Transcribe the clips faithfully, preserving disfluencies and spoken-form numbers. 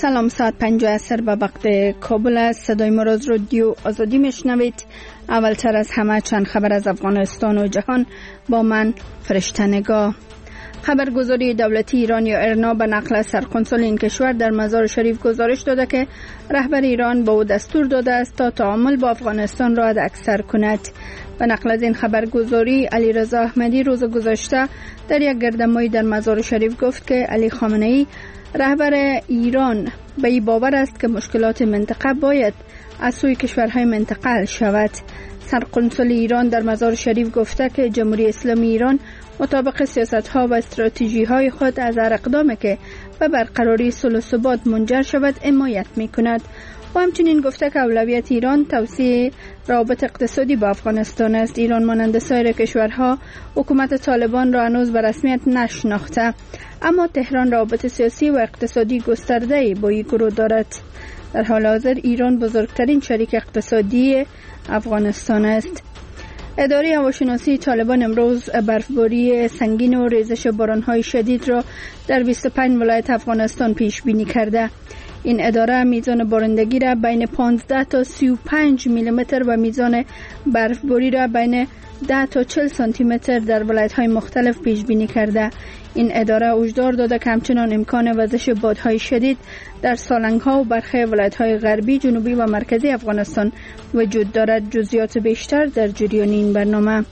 سلام، ساعت پنج عصر به وقت کابل است. صدای ما را از رادیو آزادی میشنوید. اولتر از همه چند خبر از افغانستان و جهان با من فرشته نگاه. خبرگزاری دولتی ایران یا ارنا به نقل از سرقنسول این کشور در مزار شریف گزارش داده که رهبر ایران به او دستور داده است تا تعامل با افغانستان را حداکثر کند. به نقل از این خبرگزاری، علیرضا احمدی روز گذشته در یک گردنمایی در مزار شریف گفت که علی خامنه ای رهبر ایران به این باور است که مشکلات منطقه باید از سوی کشورهای منطقه حل شود. سرقنسول ایران در مزار شریف گفته که جمهوری اسلامی ایران مطابق سیاست‌ها و استراتژی‌های خود از هر اقدامی که به برقراری صلح و ثبات منجر شود حمایت می‌کند. و همچنین گفته که اولویت ایران توسعه روابط اقتصادی با افغانستان است. ایران مانند سایر کشورها حکومت طالبان را هنوز به رسمیت نشناخته، اما تهران روابط سیاسی و اقتصادی گسترده‌ای با این گروه دارد. در حال حاضر ایران بزرگترین شریک اقتصادی افغانستان است. اداره هواشناسی طالبان امروز برفباری سنگین و ریزش باران‌های شدید را در بیست و پنج ولایت افغانستان پیش بینی کرده. این اداره میزان بارندگی را بین پانزده تا سی و پنج میلیمتر و میزان برفباری را بین ده تا چهل سانتی متر در ولایت‌های مختلف پیش بینی کرده. این اداره هشدار داده که همچنان امکان وزش بادهای شدید در سالنگ‌ها و برخی ولایت‌های غربی، جنوبی و مرکزی افغانستان وجود دارد. جزئیات بیشتر در جریان این برنامه.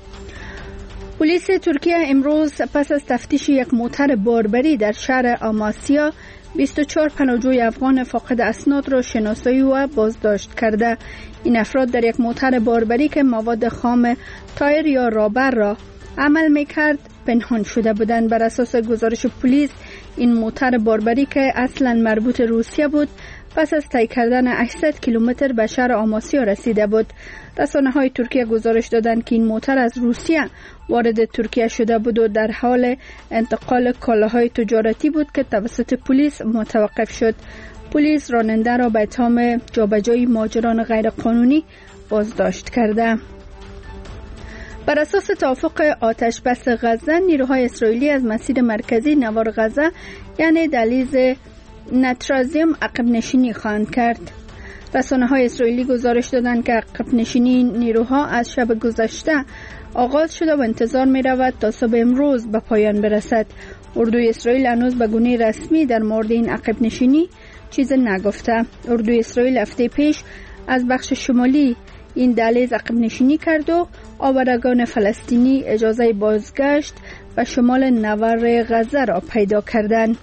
پلیس ترکیه امروز پس از تفتیش یک موتر باربری در شهر آماسیا بیست و چهار پناهجوی افغان فاقد اسناد را شناسایی و بازداشت کرده. این افراد در یک موتر باربری که مواد خام تایر یا رابر را عمل میکرد پنهان شده بودند. بر اساس گزارش پلیس، این موتر باربری که اصلا مربوط روسیه بود پس از طی کردن هشتصد کیلومتر به شهر آماسیا رسیده بود. رسانه‌های ترکیه گزارش دادند که این موتر از روسیه وارد ترکیه شده بود و در حال انتقال کالاهای تجارتی بود که توسط پلیس متوقف شد. پلیس راننده را به اتهام جابجایی مهاجران غیرقانونی بازداشت کرده. بر اساس توافق آتش بس غزه، نیروهای اسرائیلی از مسیر مرکزی نوار غزه یعنی دهلیز نترازیم عقب نشینی خواهند کرد. رسانه‌های اسرائیلی گزارش دادند که عقب نشینی نیروها از شب گذشته آغاز شده و انتظار می رود تا صبح امروز به پایان برسد. اردوی اسرائیل هنوز به گونه رسمی در مورد این عقب نشینی چیز نگفته. اردوی اسرائیل هفته پیش از بخش شمالی این دهلیز عقب نشینی کرد و آوارگان فلسطینی اجازه بازگشت و شمال نوار غزه را پیدا کردند.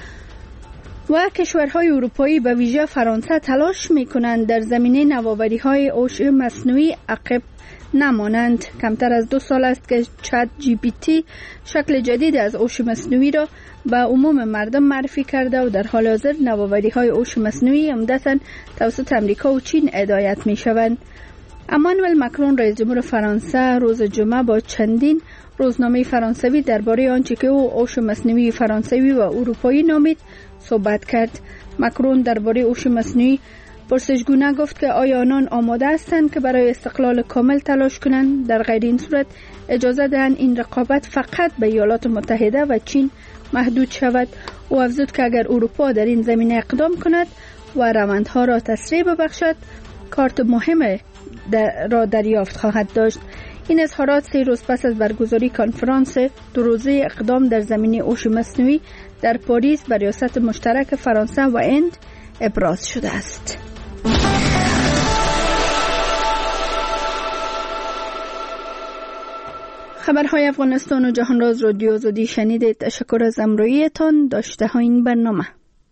و کشورهای اروپایی به ویژه فرانسه تلاش می‌کنند در زمینه نوآوری‌های هوش مصنوعی عقب نمانند. کمتر از دو سال است که چت جی پی تی شکل جدید از هوش مصنوعی را به عموم مردم معرفی کرده و در حال حاضر نوآوری‌های هوش مصنوعی عمدتاً توسط امریکا و چین هدایت می‌شوند. امانوئل ماکرون رئیس جمهور فرانسه روز جمعه با چندین روزنامه فرانسوی درباره آنچه که او هوش مصنوعی فرانسوی و اروپایی نامید صحبت کرد. ماکرون درباره هوش مصنوعی پرسشگونه گفت که آیا آنان آماده هستند که برای استقلال کامل تلاش کنند؟ در غیر این صورت اجازه دهند این رقابت فقط به ایالات متحده و چین محدود شود. او افزود که اگر اروپا در این زمینه اقدام کند و روندها را تسریع ببخشد، کارت مهم را دریافت خواهد داشت. این اظهارات سه روز پس از برگزاری کنفرانس دو روزه اقدام در زمینه هوش مصنوعی در پاریس به ریاست مشترک فرانسه و هند ابراز شده است. خبرهای افغانستان و جهان را از رادیو آزادی شنیدید. تشکر از همراهیتان. داشته ها این برنامه.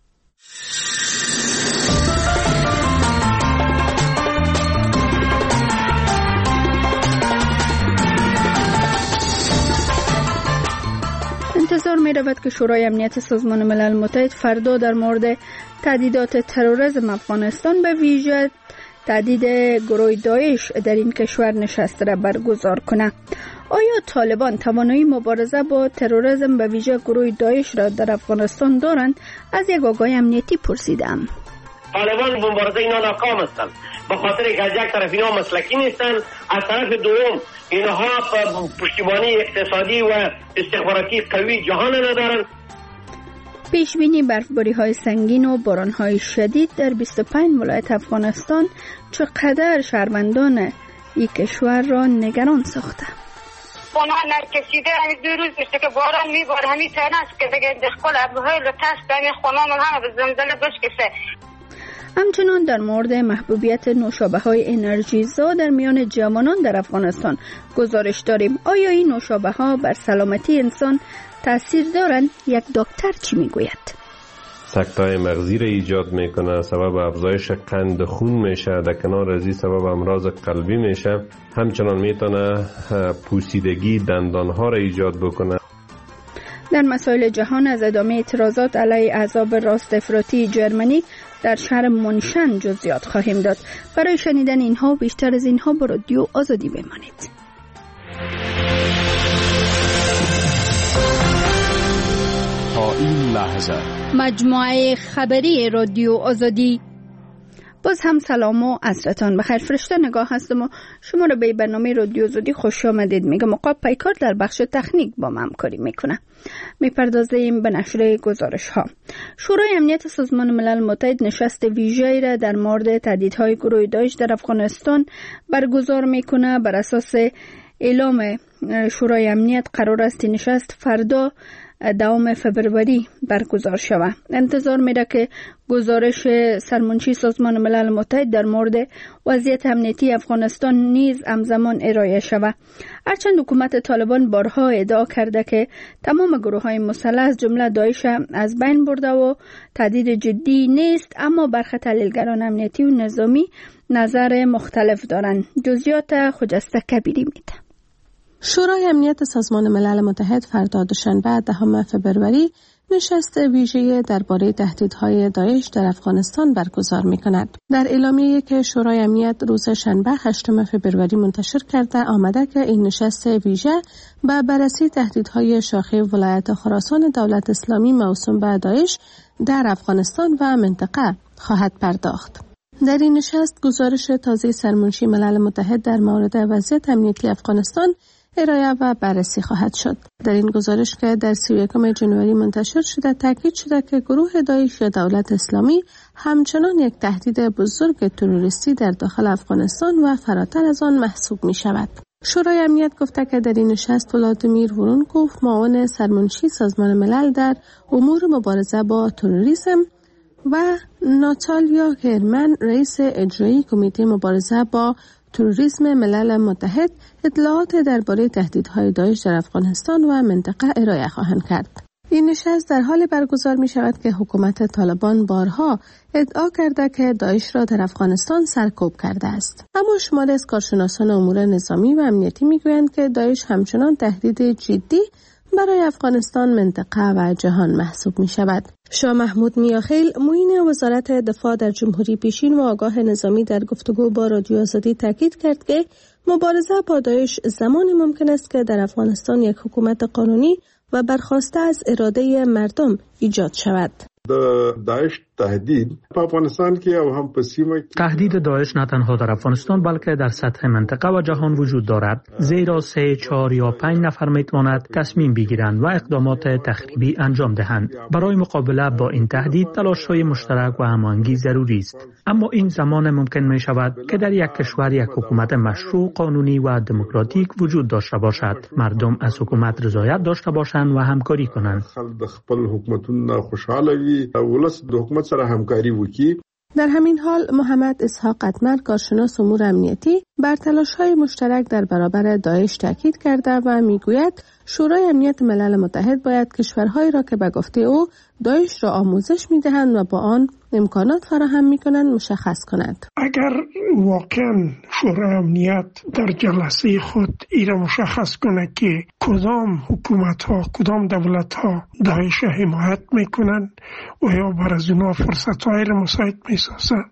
انتظار می رود که شورای امنیت سازمان ملل متحد فردا در مورد تهدیدات تروریسم افغانستان به ویژه تهدید گروه داعش در این کشور نشست را برگزار کنه. آیا طالبان توانایی مبارزه با تروریسم به ویژه گروه داعش را در افغانستان دارند؟ از یک آگاه امنیتی پرسیدم. طالبان مبارزه اینا ناکام هستند، به خاطر که از یک طرف اینا مسلکی نیستند، از طرف دوم اینها پشتیبانی اقتصادی و استخباراتی قوی جهان ندارند. پیش بینی برفباری های سنگین و باران های شدید در بیست و پنج ولایت افغانستان چقدر شهروندان این کشور را نگران ساخته. خونه نکشیده همین دو روز میشه که باران میباره همین تنه است که دیگه دخل ابروهای لطست همین خونه من همه به زلزله بشکشه. همچنان در مورد محبوبیت نوشابه های انرژیزا در میان جوانان در افغانستان گزارش داریم. آیا این نوشابه ها بر سلامتی انسان تاثیر دارند؟ یک دکتر چی میگوید؟ سکته‌های مغزی را ایجاد میکنه، سبب افزایش قند خون میشه، در کنار از این سبب امراض قلبی میشه. همچنان میتونه پوسیدگی دندانها را ایجاد بکنه. در مسائل جهان از ادامه اعتراضات علیه احزاب راست افراطی جرمنی در شهر منشن جزئیات خواهیم داد. برای شنیدن اینها و بیشتر از اینها با رادیو آزادی بمانید. تا این لحظه مجموعه خبری رادیو آزادی. باز هم سلام و عصرتان بخیر. فرشته نگاه هستم و شما را به برنامه رادیو آزادی خوش آمدید میگم. عقاب پیکار در بخش تکنیک با من همکاری میکنه. میپردازیم به نشر گزارش ها. شورای امنیت سازمان ملل متحد نشست ویژه‌ای را در مورد تهدیدهای گروه داعش در افغانستان برگزار میکنه. بر اساس اعلام شورای امنیت قرار است نشست فردا دوم فبروری برگزار شود. انتظار میره که گزارش سرمنشی سازمان ملل متحد در مورد وضعیت امنیتی افغانستان نیز همزمان ارائه شود. هرچند حکومت طالبان بارها ادعا کرده که تمام گروه های مسلح از جمله داعش از بین برده و تهدید جدی نیست، اما برخی تحلیلگران امنیتی و نظامی نظر مختلف دارند. جزئیات خجسته کبیری میده. شورای امنیت سازمان ملل متحد فردا دوشنبه دهم فبروری نشست ویژه درباره تهدیدهای داعش در افغانستان برگزار می‌کند. در اعلامیه‌ای که شورای امنیت روز شنبه هشتم فبروری منتشر کرده آمده که این نشست ویژه به بررسی تهدیدهای شاخه ولایت خراسان دولت اسلامی موسوم به داعش در افغانستان و منطقه خواهد پرداخت. در این نشست گزارش تازه سرمنشی ملل متحد در مورد وضعیت امنیتی افغانستان ارائه و بررسی خواهد شد. در این گزارش که در سی و یکم ژانویه منتشر شده تاکید شده که گروه داعش یا دولت اسلامی همچنان یک تهدید بزرگ تروریستی در داخل افغانستان و فراتر از آن محسوب می شود. شورای امنیت گفته که در این نشست ولادیمیر ورونکوف معاون سرمنشی سازمان ملل در امور مبارزه با تروریسم و ناتالیا هرمن رئیس اجرایی کمیته مبارزه با تروریسم ملل متحد اطلاعات درباره تهدیدهای داعش در افغانستان و منطقه ارائه خواهند کرد. این نشست در حال برگزار می شود که حکومت طالبان بارها ادعا کرده که داعش را در افغانستان سرکوب کرده است. اما شماری از کارشناسان امور نظامی و امنیتی می گویند که داعش همچنان تهدید جدی برای افغانستان، منطقه و جهان محسوب می شود. شاه محمود میاخیل معین وزارت دفاع در جمهوری پیشین و آگاه نظامی در گفتگو با رادیو آزادی تاکید کرد که مبارزه با داعش زمانی ممکن است که در افغانستان یک حکومت قانونی و برخواسته از اراده مردم ایجاد شود. داعش تهدید په افغانستان کې او هم په سیمه کې تهدید داعش نه تنها در افغانستان بلکه در سطح منطقه و جهان وجود دارد، زیرا سه چهار یا پنج نفر میتواند تصمیم بگیرند و اقدامات تخریبی انجام دهند. برای مقابله با این تهدید تلاش‌های مشترک و هماهنگی ضروری است، اما این زمان ممکن می شود که در یک کشور یک حکومت مشروع، قانونی و دموکراتیک وجود داشته باشد. مردم از حکومت رضایت داشته باشند و همکاری کنند. خلک خپل حکومتونه خوشاله وي، ولس د حکومت سره همکاری وکړي. در همین حال محمد اسحاق قطمر کارشناس امور امنیتی بر تلاش‌های مشترک در برابر داعش تاکید کرده و میگوید شورای امنیت ملل متحد باید کشورهایی را که به گفته او داعش را آموزش میدهند و با آن امکانات فراهم میکنند مشخص کند. اگر واقعا شورای امنیت در جلسه خود این را مشخص کنه که کدام حکومت ها کدام دولت ها داعش را حمایت میکنند و یا بر از اونا فرصت های را مساعد میسازه،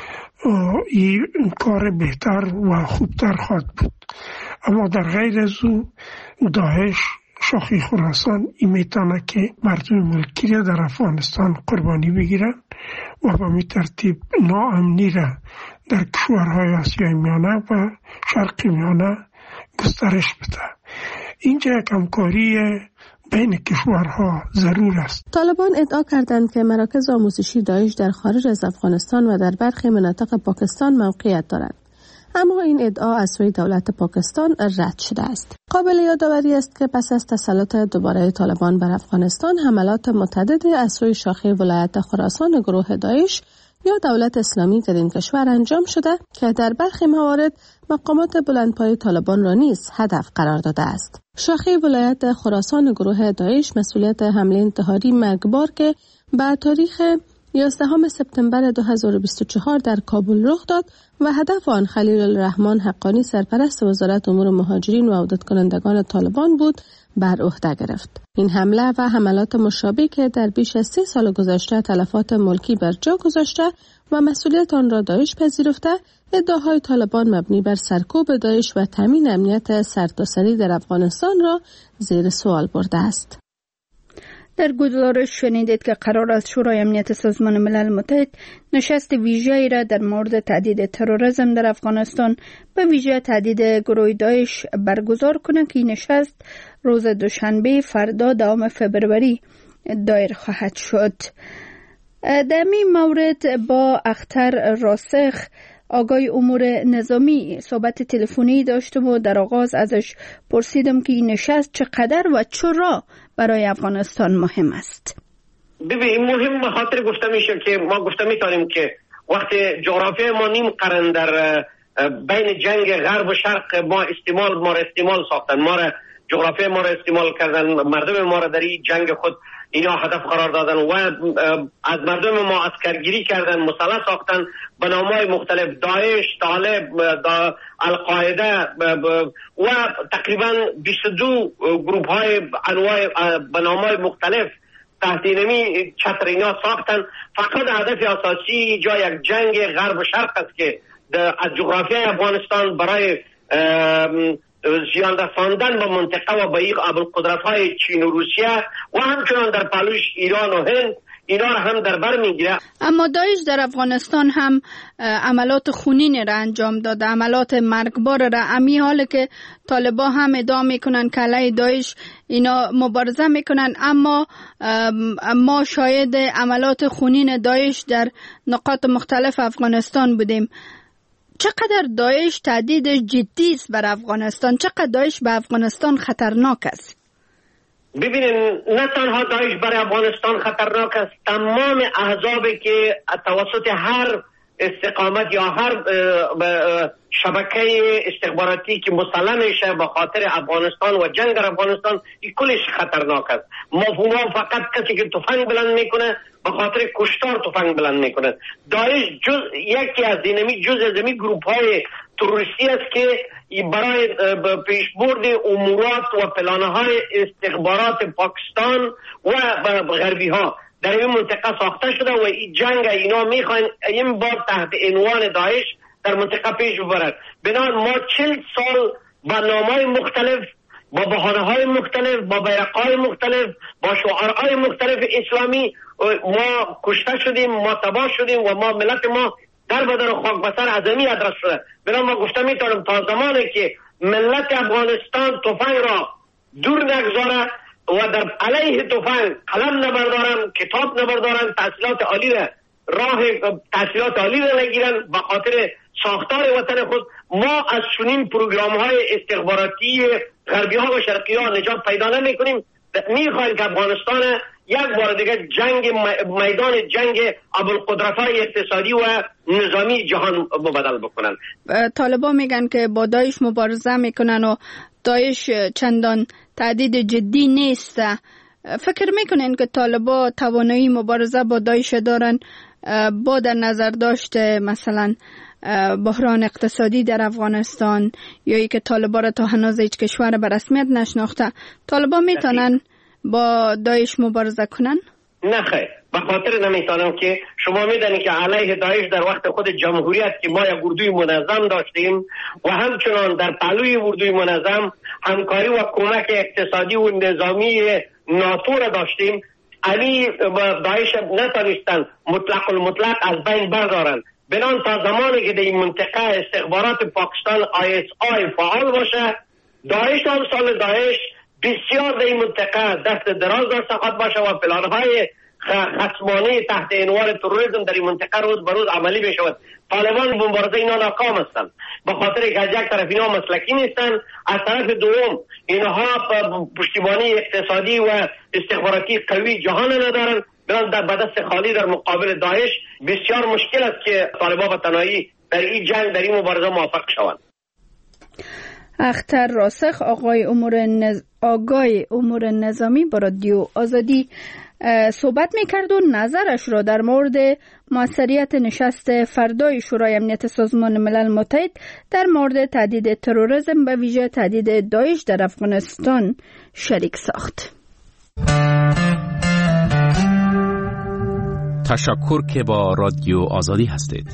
این کار بهتر و خوبتر خواهد بود. اما در غیر از او داعش شاخه خراسان این میتونه که مردم ملکی را در افغانستان قربانی بگیرن و به می ترتیب ناامنی را در کشورهای آسیای میانه و شرق میانه گسترش بده. اینجا یک همکاری بین کشورها ضرور است. طالبان ادعا کردند که مراکز آموزشی داعش در خارج از افغانستان و در برخی مناطق پاکستان موقعیت دارند. اما این ادعا از سوی دولت پاکستان رد شده است. قابل یادآوری است که پس از تسلط دوباره طالبان بر افغانستان، حملات متعددی از سوی شاخه ولایت خراسان گروه داعش یا دولت اسلامی در این کشور انجام شده که در برخی موارد مقامات بلندپای طالبان را نیز هدف قرار داده است. شاخه ولایت خراسان گروه داعش مسئولیت حمله انتحاری مرگبار که به تاریخ یازدهم سپتامبر دو هزار و بیست و چهار در کابل رخ داد و هدف آن خلیل الرحمن حقانی سرپرست وزارت امور مهاجرین و عودت کنندگان طالبان بود بر عهده گرفت. این حمله و حملات مشابه که در بیش از سه سال گذشته تلفات ملکی بر جا گذاشته و مسئولیت آن را داعش پذیرفته، ادعاهای طالبان مبنی بر سرکوب داعش و تامین امنیت سرتاسری در افغانستان را زیر سوال برده است. در گزارش شنیدید که قرار است شورای امنیت سازمان ملل متحد نشست ویژه‌ای را در مورد تهدید تروریسم در افغانستان به ویژه تهدید گروه داعش برگزار کنند که این نشست روز دوشنبه فردا دوم فبروری دایر خواهد شد. در این مورد با اختر راسخ آقای امور نظامی صحبت تلفنی داشتم و در آغاز ازش پرسیدم که این نشست چقدر و چرا برای افغانستان مهم است. ببین مهم به خاطر گفته میشه که ما گفته میتونیم که وقتی جغرافیای ما نیم قرن در بین جنگ غرب و شرق ما استعمال ما را استعمال ساختن، ما را جغرافیای ما را استعمال کردن، مردم ما را در این جنگ خود اینا هدف قرار دادن و از مردم ما عسکرگیری کردن، مسلح ساختن به نام‌های مختلف، داعش، طالب، دا القاعده و تقریبا بیست و دو گروه های انواع به نام‌های مختلف تحت نمی چتر اینا ساختن. فقط هدف اساسی جای یک جنگ غرب و شرق است که از جغرافیای افغانستان برای زیان رساندن به منطقه و به این ابوالقدرت‌های چین و روسیه و همچنان در پهلوش ایران و هند اینا را هم در بر میگیره. اما داعش در افغانستان هم عملات خونین را انجام داده، عملات مرگبار را. امی حاله که طالبان هم ادعا میکنن که علیه داعش اینا مبارزه میکنن، اما ما شاهد عملات خونین داعش در نقاط مختلف افغانستان بودیم. چقدر داعش تهدید جدی است بر افغانستان؟ چقدر داعش به افغانستان خطرناک است؟ ببینین نه تنها داعش برای افغانستان خطرناک است، تمام احزابی که توسط هر استقامت یا هر شبکه استخباراتی که مسلح میشه به خاطر افغانستان و جنگ در افغانستان، این کلش خطرناک است. مفهوم فقط کسی که تفنگ بلند میکنه به خاطر کشتار تفنگ بلند میکنه. داعش جز یکی از اینمی جز از اینمی گروپ های تروریستی است که برای پیشبرد امورات و پلانهای استخبارات پاکستان و غربی ها در این منطقه ساخته شده و این جنگ اینا میخوان این بار تحت عنوان داعش در منطقه پیش ببرد. بنابراین ما چل سال با نامهای مختلف، با بهانه‌های مختلف، با بیرق‌های مختلف، با شعارهای مختلف اسلامی ما کشته شدیم، ما تباه شدیم و ما ملت ما در بدن خاک بسر عظمی ادرس شده. بنابراین ما گفته میتونم تا زمانی که ملت افغانستان تفنگ را دور نگذاره و در علیه تفنگ قلم نبردارن، کتاب نبردارن، تحصیلات عالی را راه تحصیلات عالی را نگیرن به خاطر ساختار وطن خود، ما از چنین پروگرام های استخباراتی غربی ها و شرقی ها نجات پیدا نمی کنیم. میخوایم که افغانستان یک بار دیگه جنگ میدان جنگ ابوالقدرت های اقتصادی و نظامی جهان مبادل بکنن. طالبان میگن که با داعش مبارزه میکنن و داعش چندان تهدید جدی نیست. فکر میکنین که طالبان توانایی مبارزه با داعش دارن با در نظر داشته مثلا بحران اقتصادی در افغانستان یا ای که طالبان را تا هنوز هیچ کشور به رسمیت نشناخته، طالبان میتونن با داعش مبارزه کنن؟ نه خیر، به خاطر نمیتونم که شما میدونید که علیه داعش در وقت خود جمهوریت که ما یک اردوی منظم داشتیم و همچنان در پهلوی اردوی منظم همکاری و کمک اقتصادی و نظامی ناتو را داشتیم، علی داعش نتونستن مطلق المطلق از بین بردارن. بنان تا زمانی که در این منطقه استخبارات پاکستان آی اس آی فعال باشه، داعش هم سال داعش بسیار در این منطقه دست دراز داشته خواهد باشه و پلانهای خصمانه تحت عنوان تروریسم در این منطقه روز به روز عملی بشود. طالبان مبارزه اینا ناکام هستند به خاطر که از یک طرف اینا مسلکی نیستند، از طرف دوم اینها پشتیبانی اقتصادی و استخباراتی قوی جهان ندارند. بران در بدست خالی در مقابل داعش بسیار مشکل است که طالبان و تنهایی در این جنگ در این مبارزه موفق شوند. اختر راسخ آقای امور نز... آقای امور نظامی با رادیو آزادی صحبت میکرد و نظرش را در مورد موثریت نشست فردای شورای امنیت سازمان ملل متحد در مورد تهدید تروریسم به ویژه تهدید داعش در افغانستان شریک ساخت. تشکر که با رادیو آزادی هستید.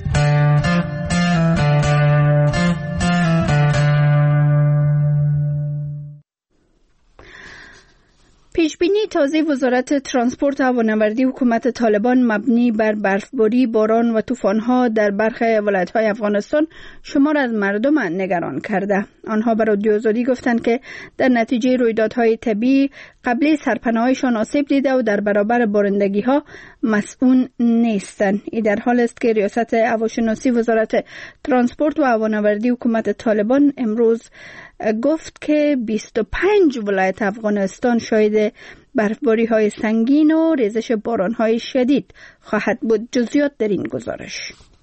پیشبینی تازه وزارت ترانسپورت و هوانوردی حکومت طالبان مبنی بر برفباری، باران و طوفان‌ها در برخی ولایت‌های افغانستان شمار از مردم نگران کرده. آنها به رادیو آزادی گفتند که در نتیجه رویدادهای طبیعی قبلی سرپناهایشان آسیب دیده و در برابر بارندگی‌ها مسئول نیستند. این در حال است که ریاست هواشناسی وزارت ترانسپورت و هوانوردی حکومت طالبان امروز گفت که بیست و پنج ولایت افغانستان شاهد برفباری های سنگین و ریزش باران های شدید خواهد بود. جزئیات در این گزارش.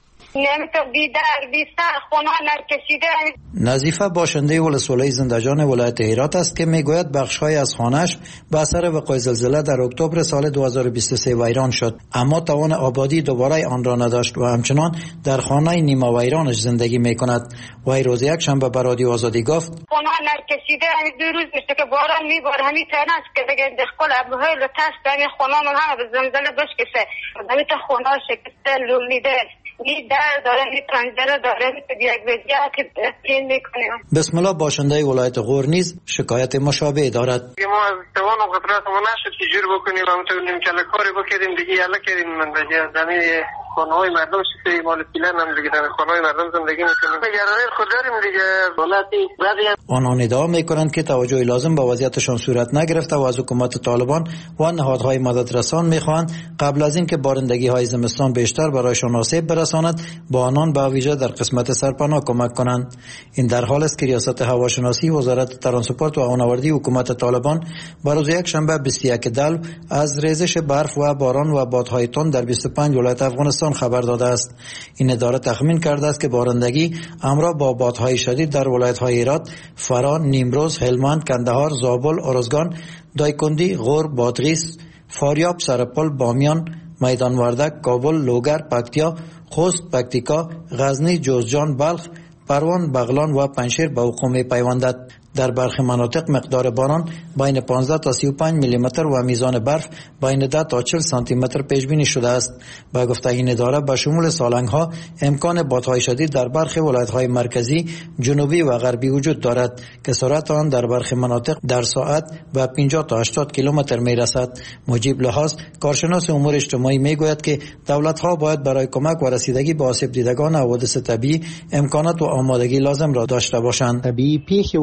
نظیفه باشنده ولسوالی زندجان ولایت هرات است که میگوید بخش‌های از خانه‌اش به اثر وقوع زلزله در اکتبر سال دو هزار و بیست و سه ویران شد، اما توان آبادی دوباره آن را نداشت و همچنان در خانه نیمه ویرانش زندگی میکند. وی روز یک شنبه به رادیو آزادی گفت: خانه نکشیده همین دو روز میشه که باران میباره، همین تناس که دیگه دخل ابروهای لطست همین خانه من هم به زلزله بشکسته، همین تا خانه شکسته لولیده، نی در داره نی پنجره داره نی یک وجه که پین میکنه. بسم الله باشنده ولایت غور نیز شکایت مشابه دارد. ما از توان و قدرت ما نشد که جور بکنیم و همونطور کل کاری بکردیم دیگه یلا کردیم من دیگه زمین خانه‌های مردم شده مال پیلن هم دیگه در خانه‌های مردم زندگی میکنیم. گرانه خود داریم دیگه دولتی بعدی آنان ادعا میکنند که توجه لازم به وضعیتشان صورت نگرفته و از حکومت طالبان و نهادهای مددرسان میخواهند قبل از اینکه بارندگی‌های زمستان بیشتر برایشان آسیب برساند با آنان به ویژه در قسمت سرپناه کمک کنند. این در حال است که ریاست هواشناسی وزارت ترانسپورت و هوانوردی حکومت طالبان با روز یک شنبه بیست و یک دلو از ریزش برف و باران و بادهای تند در بیست و پنج ولایت افغانستان خبر داده است. این اداره تخمین کرده است که بارندگی همراه با بادهای شدید در ولایت‌های هرات، فرا، نیمروز، هلمند، کندهار، زابل، ارزگان، دایکندی، غور، بادغیس، فاریاب، سرپل، بامیان، میدان وردک، کابل، لوگر، پکتیا، خوست، پکتیکا، غزنی، جوزجان، بلخ، پروان، بغلان و پنشیر به حکم می‌پیوندد. در برخی مناطق مقدار باران بین پانزده تا سی و پنج میلی متر و میزان برف بین ده تا چهل سانتی متر پیش بینی شده است. با گفته این اداره به شمول سالنگ‌ها امکان بادهای شدید در برخی ولایت‌های مرکزی، جنوبی و غربی وجود دارد که سرعت آن در برخی مناطق در ساعت به پنجاه تا هشتاد کیلومتر میرسد. مجیب لحاظ کارشناس امور اجتماعی میگوید که دولت‌ها باید برای کمک و رسیدگی به آسیب دیدگان حوادث طبیعی امکانات و آمادگی لازم را داشته باشند. طبیعی پیش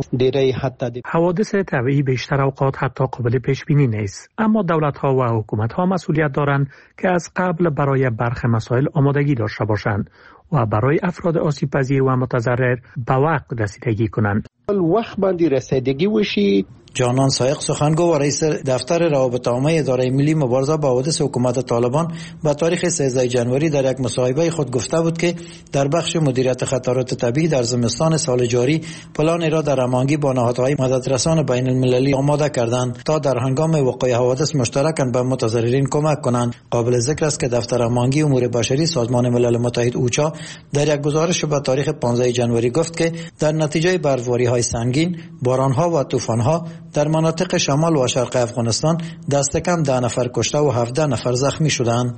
حوادث طبیعی بیشتر اوقات حتی قابل پیش بینی نیست، اما دولت ها و حکومت ها مسئولیت دارند که از قبل برای برخی مسائل آمادگی داشته باشند و برای افراد آسیب پذیر و متضرر به وقت رسیدگی کنند. وقت باندې رسیدگی وشي. جانان سایق سخنگو و رئیس دفتر روابط عامه اداره ملی مبارزه با حوادث حکومت طالبان با تاریخ سیزده جنوری در یک مصاحبه خود گفته بود که در بخش مدیریت خطرات طبیعی در زمستان سال جاری پلانی را در هماهنگی با نهادهای مددرسان بین المللی آماده کردند تا در هنگام وقوع حوادث مشترکاً به متضررین کمک کنند. قابل ذکر است که دفتر هماهنگی امور بشری سازمان ملل متحد اوچا در یک گزارش به تاریخ پانزده جنوری گفت که در نتیجه برفباری‌های سنگین، باران‌ها و طوفان‌ها در مناطق شمال و شرق افغانستان دست کم ده نفر کشته و هفده نفر زخمی شدند.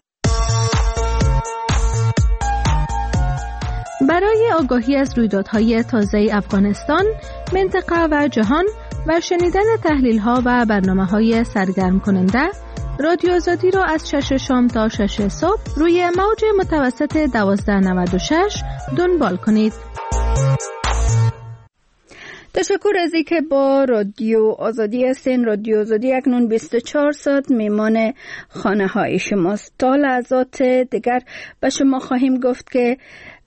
برای آگاهی از رویدادهای تازه افغانستان، منطقه و جهان و شنیدن تحلیل‌ها و برنامه‌های سرگرم کننده، رادیو آزادی را از شش شام تا شش صبح روی موج متوسط دوازده نود و شش دنبال کنید. تشکر از اینکه با رادیو آزادی هستین. رادیو آزادی اکنون بیست و چهار ساعت میمان خانه های شماست. تا لحظات دیگر به شما خواهیم گفت که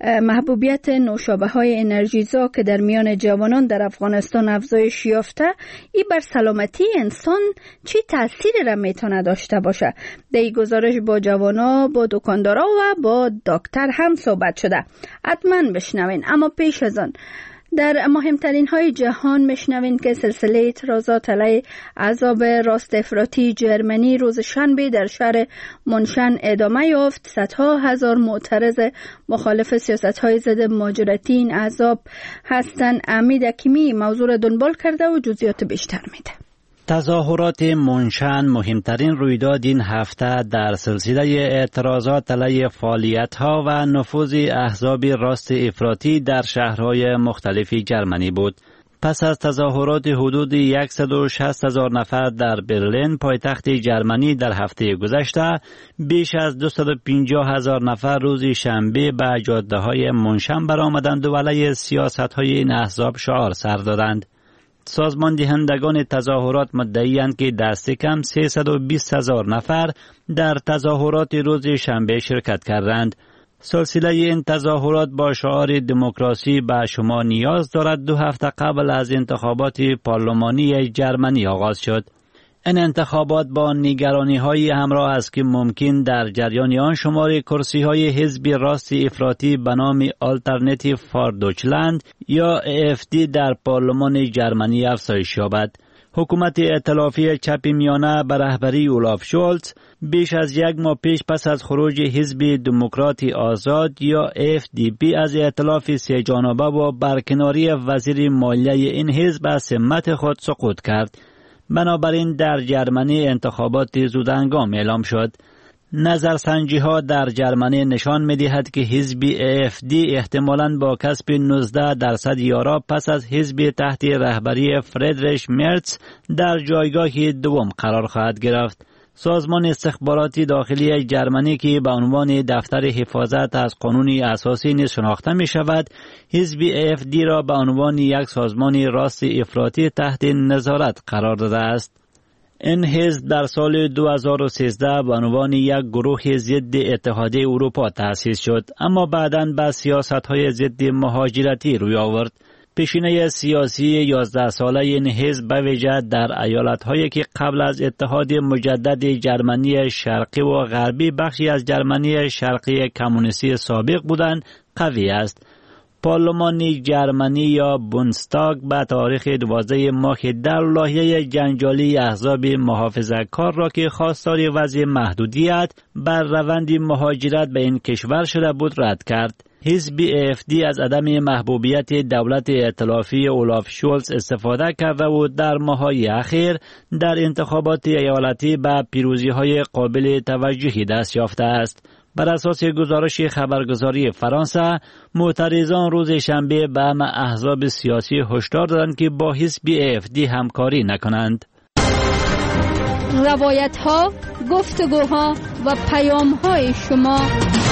محبوبیت نوشابه های انرژیزا که در میان جوانان در افغانستان افزایش یافته، ای بر سلامتی انسان چی تأثیری را میتونه داشته باشه. در این گزارش با جوانا، با دکاندارا و با دکتر هم صحبت شده. حتما بشنوین. اما پیش از آن در مهمترین های جهان میشنوین که سلسله اعتراضات علیه احزاب راست افراطی جرمنی روز شنبه در شهر منشن ادامه یافت. صدها هزار معترض مخالف سیاست های ضد مهاجرتی این احزاب هستند. امید حکیمی موضوع را دنبال کرده و جزئیات بیشتر میده. تظاهرات منشن مهمترین رویداد این هفته در سلسله اعتراضات علیه فعالیت‌ها و نفوذ احزاب راست افراطی در شهرهای مختلف جرمنی بود. پس از تظاهرات حدود صد و شصت هزار نفر در برلین پایتخت جرمنی در هفته گذشته، بیش از دویست و پنجاه هزار نفر روز شنبه به جاده‌های منشن برآمدند و علیه سیاست‌های این احزاب شعار سر دادند. سازمان دهندگان تظاهرات مدعی‌اند که دست کم سیصد و بیست هزار نفر در تظاهرات روز شنبه شرکت کردند. سلسله این تظاهرات با شعار دموکراسی به شما نیاز دارد دو هفته قبل از انتخابات پارلمانی جرمنی آغاز شد. این انتخابات با نگرانی‌های همراه است که ممکن در جریان آن شمار کرسی‌های حزب راست افراطی به نام آلترناتیو فار دویچلند یا ای اف دی در پارلمان جرمنی افزایش یابد. حکومت ائتلافی چپ میانه به رهبری اولاف شولز بیش از یک ماه پیش پس از خروج حزب دموکرات آزاد یا اف دی پی از ائتلاف سه جانبه و برکناری وزیر مالیه این حزب از سمت خود سقوط کرد. بنابراین در جرمنی انتخابات زودهنگام اعلام شد. نظرسنجی ها در جرمنی نشان می دهد که حزب ای اف دی احتمالاً با کسب نوزده درصد یارا پس از حزب تحت رهبری فریدریش مرتز در جایگاه دوم قرار خواهد گرفت. سازمان استخباراتی داخلی جرمنی که به عنوان دفتر حفاظت از قانون اساسی نیز شناخته می شود، حزب ای اف دی را به عنوان یک سازمان راست افراطی تحت نظارت قرار داده است. این حزب در سال دو هزار و سیزده به عنوان یک گروه ضد اتحادیه اروپا تأسیس شد، اما بعداً به سیاست‌های ضد مهاجرتی روی آورد. پیشینه سیاسی یازده ساله این حزب به ویژه در ایالت‌هایی که قبل از اتحاد مجدد جرمنی شرقی و غربی بخشی از جرمنی شرقی کمونیستی سابق بودند قوی است. پارلمان جرمنی یا بوندستاگ به تاریخ دوازده ماه در لایحه جنجالی احزاب محافظه‌کار را که خواستار وضع محدودیت بر روند مهاجرت به این کشور شده بود رد کرد. حزب ای اف دی از عدم محبوبیت دولت ائتلافی اولاف شولز استفاده کرده و در ماه‌های اخیر در انتخابات ایالتی به پیروزی‌های قابل توجهی دست یافته است. بر اساس گزارش خبرگزاری فرانسه، معترضان روز شنبه به همه احزاب سیاسی هشدار دادند که با حزب ای اف دی همکاری نکنند. روایت‌ها، گفتگوها و پیام‌های شما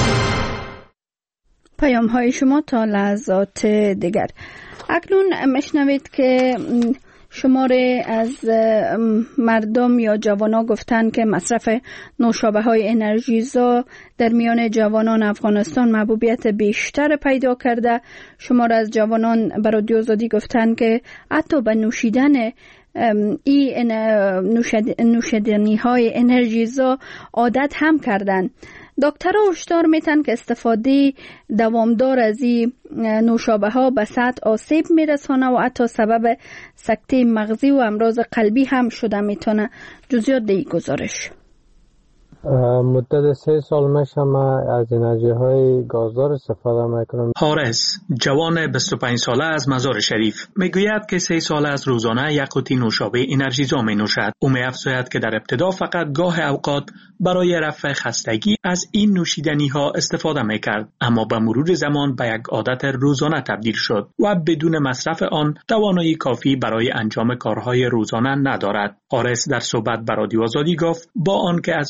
پیام‌های شما تا لحظات دیگر. اکنون مشنوید که شماره از مردم یا جوانان گفتن که مصرف نوشابه های انرژیزا در میان جوانان افغانستان محبوبیت بیشتر پیدا کرده. شماره از جوانان به رادیو آزادی گفتن که حتی به نوشیدن این نوشیدنی های انرژیزا عادت هم کردن. دکترها هشدار میتن که استفاده دوامدار از این نوشابه ها به سطح آسیب میرسانه و حتی سبب سکته مغزی و امراض قلبی هم شده میتونه. جزئیات در این گزارش. مدت سه سال میشم از انرژی های گازدار استفاده میکنم. حارس، جوان بیست و پنج ساله از مزار شریف، میگوید که سه سال از روزانه یک قوطی نوشابه انرژیزا می نوشد. او می‌افزاید که در ابتدا فقط گاه اوقات برای رفع خستگی از این نوشیدنی ها استفاده میکرد، اما به مرور زمان به یک عادت روزانه تبدیل شد و بدون مصرف آن توانایی کافی برای انجام کارهای روزانه ندارد. حارس در صحبت با رادیو آزادی گفت با آنکه از آسیب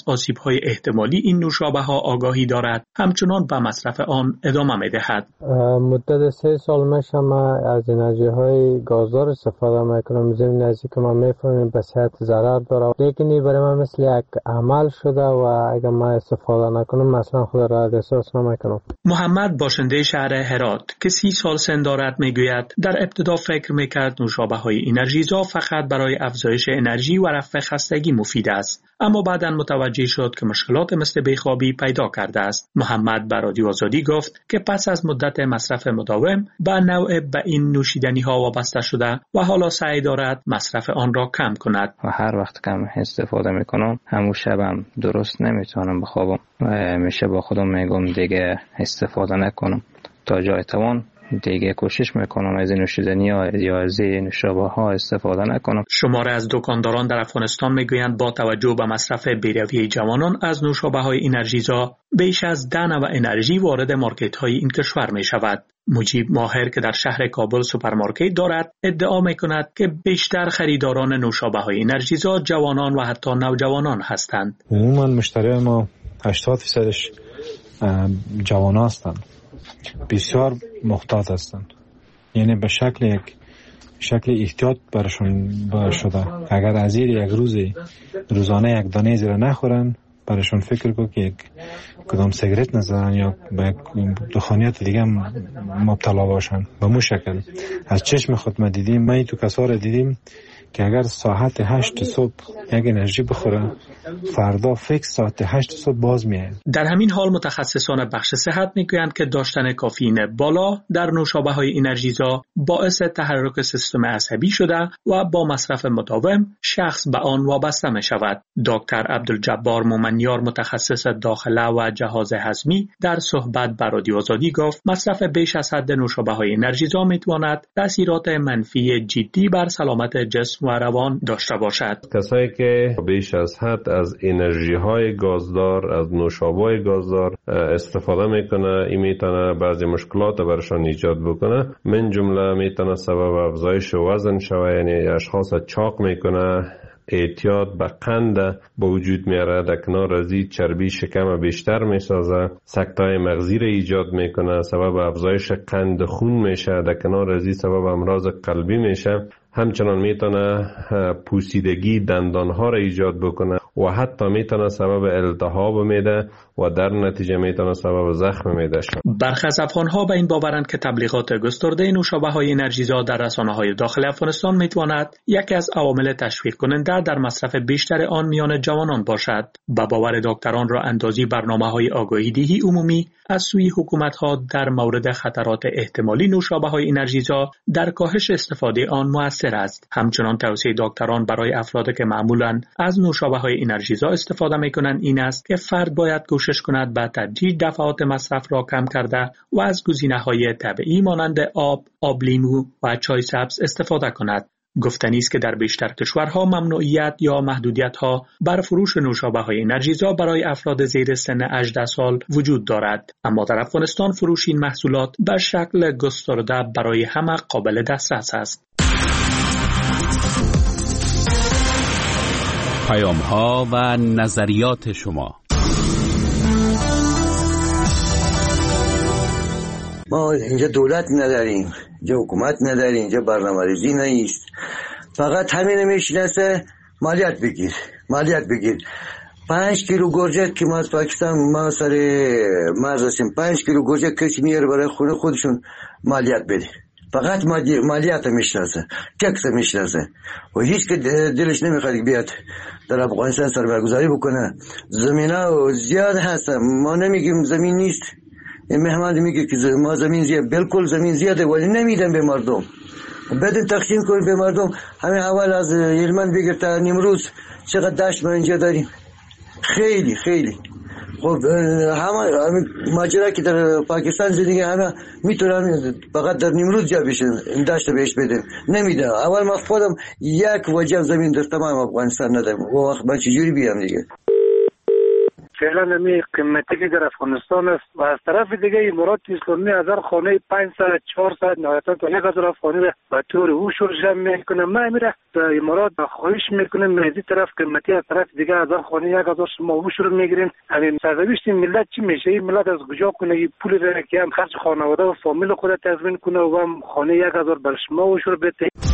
های احتمالی این نوشابه ها آگاهی دارد، همچنان به مصرف آن ادامه می دهد. مدت سه سال میشه ما از انرژی های گازدار استفاده میکنم. زمین نزدیک ما میفهمیم به صحت ضرر داره، لیکن برای من مثل یک عمل شده و اگر ما استفاده نکنم مثلا خود را احساس نمیکنم. محمد باشنده شهر هرات که سی سال سن دارد میگوید در ابتدا فکر میکرد نوشابه های انرژیزا فقط برای افزایش انرژی و رفع خستگی مفید است، اما بعداً متوجه شد که مشکلات مثل بیخوابی پیدا کرده است. محمد به رادیو آزادی گفت که پس از مدت مصرف مداوم به نوع به این نوشیدنی ها وابسته شده و حالا سعی دارد مصرف آن را کم کند. و هر وقت کم استفاده میکنم همون شبم درست نمیتونم بخوابم و میشه با خودم میگم دیگه استفاده نکنم، تا جای توان دیگه کوشش میکنم از این نوشیدنی ها یا از این نوشابه ها استفاده نکنم. شماره از دکانداران در افغانستان میگویند با توجه به مصرف بی‌رویه جوانان از نوشابه های انرژیزا بیش از ده نوع انرژی وارد مارکت های این کشور می شود. مجیب ماهر که در شهر کابل سوپرمارکت دارد ادعا می کند که بیشتر خریداران نوشابه های انرژیزا جوانان و حتی نوجوانان هستند. عموما مشتری ما هشتاد درصدش جوان هستند، بسیار محتاط هستند، یعنی به شکل یک شکل احتیاط برشون شده. اگر از زیر یک روزی روزانه یک دانه زیر نخورن برشون فکر کو که یک کدام سیگرت نزدن یا به دخانیات دیگه مبتلا باشن. به مو شکل از چشم خود ما دیدیم، ما تو کسا را دیدیم که اگر ساعت هشت صبح یک انرژی بخوره فردا فکس ساعت هشت صبح باز میاد. در همین حال متخصصان بخش صحت میگویند که داشتن کافئین بالا در نوشابه های انرژیزا باعث تحرک سیستم عصبی شده و با مصرف مداوم شخص به آن وابسته می شود. دکتر عبدالجبار مومنیار متخصص داخله و جهاز هضمی در صحبت با رادیو آزادی گفت مصرف بیش از حد نوشابه های انرژیزا میتواند تاثیرات منفی جدی بر سلامت جسم و روان داشته باشد. کسایی که بیش از حد از انرژی های گازدار، از نوشابه های گازدار استفاده میکنه، این میتونه بعضی مشکلات برشان ایجاد بکنه. من جمله میتونه سبب افزایش وزن شوه، یعنی اشخاص چاق میکنه، اعتیاد به قند با وجود میاره، در کنار از این چربی شکم بیشتر میسازه، سکته‌های مغزی را ایجاد میکنه، سبب افزایش قند خون میشه، در کنار از این سبب امراض قلبی میشه. همچنان میتونه پوسیدگی دندانها را ایجاد بکنه و حتی میتونه سبب التهاب میده و در نتیجه میتونه سبب زخم میده شد. برخی از افغان‌ها به این باورند که تبلیغات گسترده نوشابه های انرژیزا در رسانه‌های داخل افغانستان میتواند یکی از عوامل تشویق کننده در مصرف بیشتر آن میان جوانان باشد. به باور دکتران را اندازی برنامه‌های آگاهی دهی عمومی از سوی حکومت‌ها در مورد خطرات احتمالی نوشابه های انرژیزا در کاهش استفاده آن مؤثر است. همچنان توصیه دکتران برای افرادی که معمولاً از نوشابه های انرژیزا استفاده میکنند این است که فرد باید کوشش کند به تدریج دفعات مصرف را کم کرده و از گزینه‌های طبیعی مانند آب، آب لیمو و چای سبز استفاده کند. گفتنی است که در بیشتر کشورها ممنوعیت یا محدودیت‌ها بر فروش نوشابه های انرژیزا برای افراد زیر سن هجده سال وجود دارد، اما در افغانستان فروش این محصولات به شکل گسترده برای همه قابل دسترس است. پیام‌ها و نظریات شما. ما اینجا دولت نداریم، اینجا حکومت نداریم، اینجا برنامه‌ریزی نیست، فقط همین میشناسه مالیات بگیر مالیات بگیر. پنج کیلو گرجه که ما از پاکستان ما سر مرز هستیم، پنج کیلو گرجه کسی میاره برای خونه خودشون مالیات بده. فقط مالیات میشناسه، تکس میشناسه و هیچ که دلش نمیخواد بیاد در افغانستان سرمایه‌گذاری بکنه. زمینا زیاد هست، ما نمیگیم زمین نیست. این مهمان میگه که ما زمین زیاد، بالکل زمین زیاده ولی نمیدن به مردم. بدون تقسیم کنیم به مردم. همین اول از هلمند بگیر تا نیمروز چقدر دشت ما اینجا داریم، خیلی خیلی. خب همه ماجرا که در پاکستان زندگی همه میتونن فقط در نیمروز جا بشن، این دشت بهش بدن، نمیدن. اول ما خودم یک وجه زمین در تمام افغانستان ندارم، و وقت من چجوری بیام دیگه؟ فعلا می قیمتی که در افغانستان است و از طرف دیگه امارات اسلامی هزار خانه پانصد چهارصد نهایتا تا یک هزار خانه را به طور اوشور جمع میکنه. ما میره در امارات خواهش میکنیم مزید طرف قیمتی از طرف دیگه هزار خانه یک هزار شما اوشور میگیرین. همین سرنوشت ملت چی میشه؟ این ملت از کجا کنه این پول را که هم خرج خانواده و فامیل خود تضمین کنه و هم خانه یک هزار بر شما اوشور بده.